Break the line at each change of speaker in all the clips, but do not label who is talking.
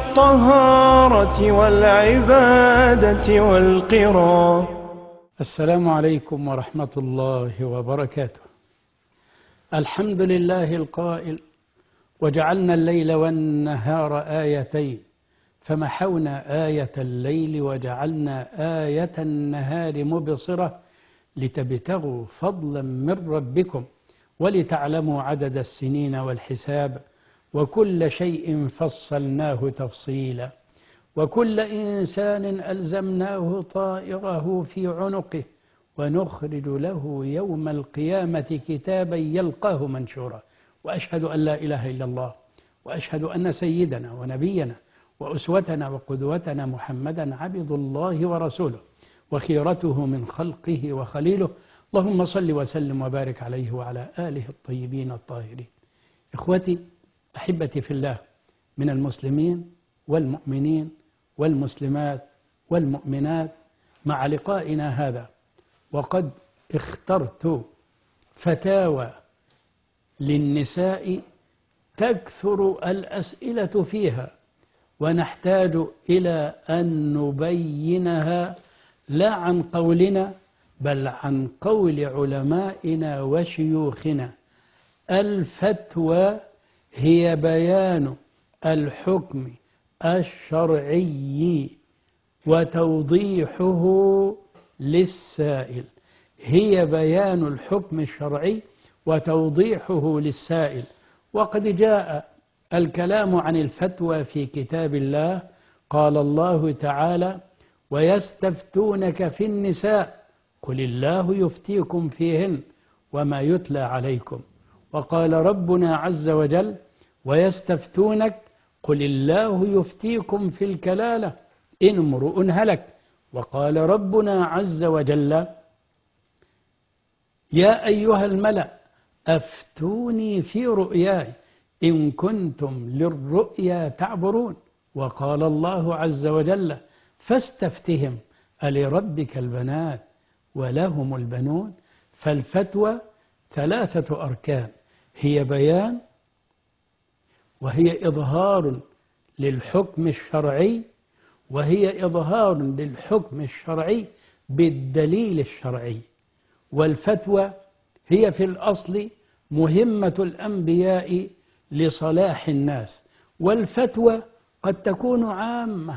الطهارة والعبادة والقرى.
السلام عليكم ورحمة الله وبركاته. الحمد لله القائل: وجعلنا الليل والنهار آيتين فمحونا آية الليل وجعلنا آية النهار مبصرة لتبتغوا فضلا من ربكم ولتعلموا عدد السنين والحساب وكل شيء فصلناه تفصيلا وكل إنسان ألزمناه طائره في عنقه ونخرج له يوم القيامة كتابا يلقاه منشورا. وأشهد أن لا إله إلا الله، وأشهد أن سيدنا ونبينا وأسوتنا وقدوتنا محمدا عبد الله ورسوله وخيرته من خلقه وخليله. اللهم صل وسلم وبارك عليه وعلى آله الطيبين الطاهرين. إخوتي أحبتي في الله، من المسلمين والمؤمنين والمسلمات والمؤمنات، مع لقائنا هذا وقد اخترت فتاوى للنساء تكثر الأسئلة فيها ونحتاج إلى أن نبينها لا عن قولنا بل عن قول علمائنا وشيوخنا. الفتوى هي بيان الحكم الشرعي وتوضيحه للسائل. هي بيان الحكم الشرعي وتوضيحه للسائل. وقد جاء الكلام عن الفتوى في كتاب الله. قال الله تعالى: ويستفتونك في النساء قل الله يفتيكم فيهن وما يتلى عليكم. وقال ربنا عز وجل: ويستفتونك قل الله يفتيكم في الكلالة إن امرؤ هلك. وقال ربنا عز وجل: يا أيها الملأ أفتوني في رؤياي إن كنتم للرؤيا تعبرون. وقال الله عز وجل: فاستفتهم ألربك البنات ولهم البنون. فالفتوى 3 أركان: هي بيان، وهي إظهار للحكم الشرعي، وهي إظهار للحكم الشرعي بالدليل الشرعي. والفتوى هي في الأصل مهمة الأنبياء لصلاح الناس. والفتوى قد تكون عامة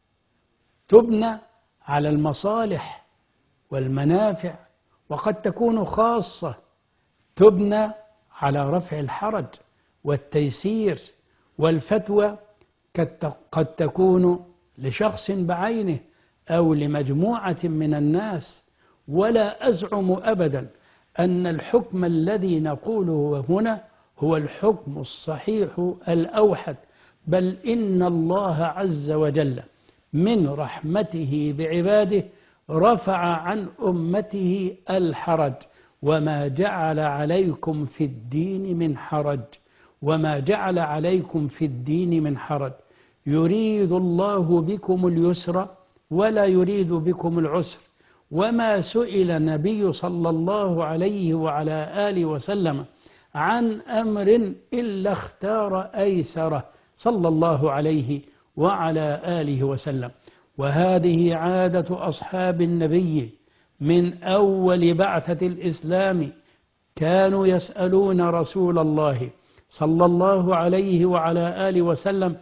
تبنى على المصالح والمنافع، وقد تكون خاصة تبنى على رفع الحرج والتيسير. والفتوى قد تكون لشخص بعينه أو لمجموعة من الناس. ولا أزعم أبدا أن الحكم الذي نقوله هنا هو الحكم الصحيح الأوحد، بل إن الله عز وجل من رحمته بعباده رفع عن أمته الحرج. وما جعل عليكم في الدين من حرج، وما جعل عليكم في الدين من حرج. يريد الله بكم اليسر ولا يريد بكم العسر. وما سئل النبي صلى الله عليه وعلى آله وسلم عن أمر إلا اختار أيسره صلى الله عليه وعلى آله وسلم. وهذه عادة أصحاب النبي من أول بعثة الإسلام. كانوا يسألون رسول الله صلى الله عليه وعلى آله وسلم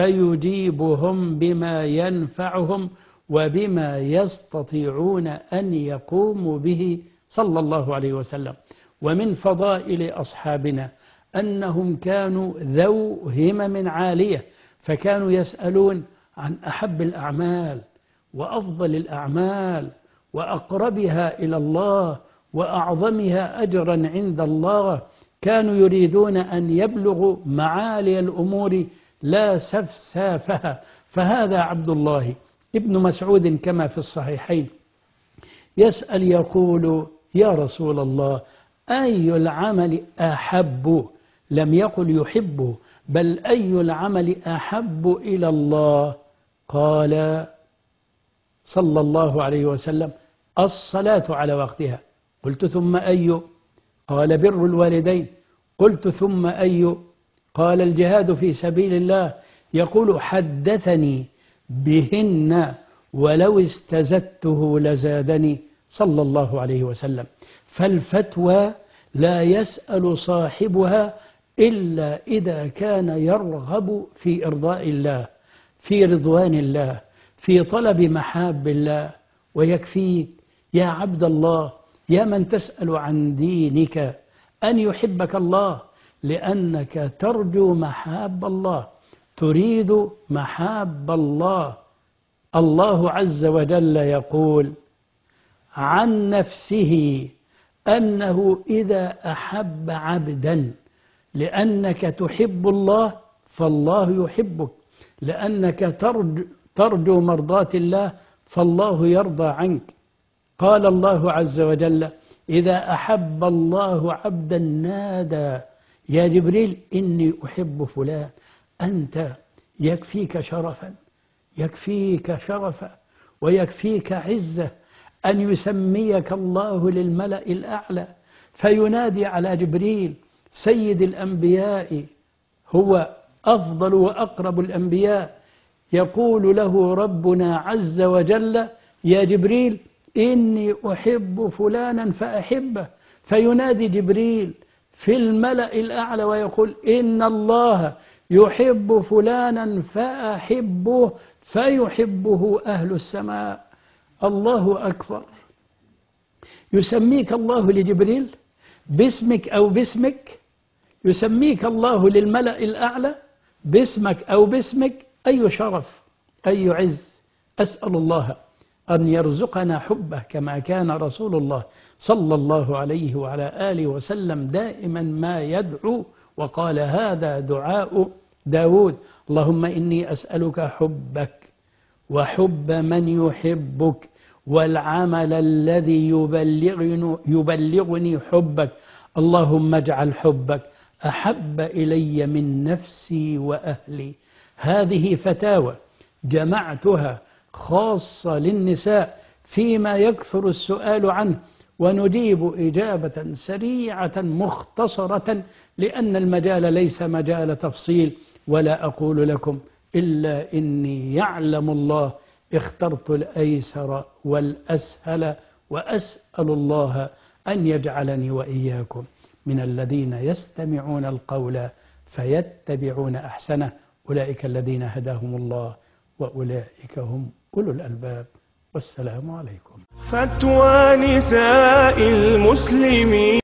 فيجيبهم بما ينفعهم وبما يستطيعون أن يقوموا به صلى الله عليه وسلم. ومن فضائل أصحابنا أنهم كانوا ذو همم عالية، فكانوا يسألون عن أحب الأعمال وأفضل الأعمال وأقربها إلى الله وأعظمها أجرا عند الله. كانوا يريدون أن يبلغوا معالي الأمور لا سفسافها. فهذا عبد الله ابن مسعود كما في الصحيحين يسأل يقول: يا رسول الله، أي العمل أحب؟ لم يقل يحبه، بل أي العمل أحب إلى الله؟ قال صلى الله عليه وسلم: الصلاة على وقتها. قلت: ثم أي؟ قال: بر الوالدين. قلت: ثم أي؟ قال: الجهاد في سبيل الله. يقول حدثني بهن ولو استزدته لزادني صلى الله عليه وسلم. فالفتوى لا يسأل صاحبها إلا إذا كان يرغب في إرضاء الله، في رضوان الله، في طلب محاب الله. ويكفيك يا عبد الله، يا من تسأل عن دينك، أن يحبك الله، لأنك ترجو محاب الله، تريد محاب الله. الله عز وجل يقول عن نفسه أنه إذا أحب عبدا، لأنك تحب الله فالله يحبك، لأنك ترجو مرضاة الله فالله يرضى عنك. قال الله عز وجل إذا أحب الله عبدا نادى يا جبريل إني أحب فلان. أنت يكفيك شرفا، يكفيك شرفا ويكفيك عزة أن يسميك الله للملأ الأعلى، فينادي على جبريل سيد الأنبياء، هو أفضل وأقرب الأنبياء، يقول له ربنا عز وجل يا جبريل إني أحب فلانا فأحبه، فينادي جبريل في الملأ الأعلى ويقول إن الله يحب فلانا فأحبه، فيحبه أهل السماء. الله أكبر. يسميك الله لجبريل باسمك أو باسمك، يسميك الله للملأ الأعلى باسمك أو باسمك. أي شرف، أي عز. أسأل الله أن يرزقنا حبه كما كان رسول الله صلى الله عليه وعلى آله وسلم دائما ما يدعو، وقال هذا دعاء داود: اللهم إني أسألك حبك وحب من يحبك والعمل الذي يبلغني حبك. اللهم اجعل حبك أحب إلي من نفسي وأهلي. هذه فتاوى جمعتها خاصة للنساء فيما يكثر السؤال عنه، ونجيب إجابة سريعة مختصرة، لأن المجال ليس مجال تفصيل. ولا أقول لكم إلا إني يعلم الله اخترت الأيسر والأسهل، وأسأل الله أن يجعلني وإياكم من الذين يستمعون القول فيتبعون أحسنه. أولئك الذين هداهم الله وأولئك هم أولو الألباب. والسلام عليكم.
فتوى نساء المسلمين.